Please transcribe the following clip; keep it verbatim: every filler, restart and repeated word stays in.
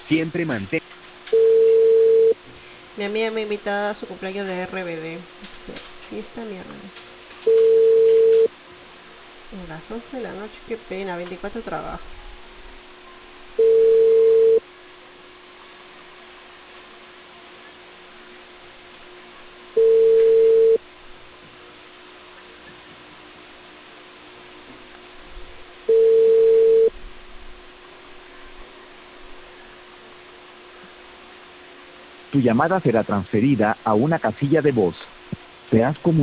Siempre mantén. Mi amiga me invita a su cumpleaños de R B D. Dice, fiesta miércoles. A las once de la noche, qué pena, veinticuatro trabajo. Tu llamada será transferida a una casilla de voz. Te has comunicado.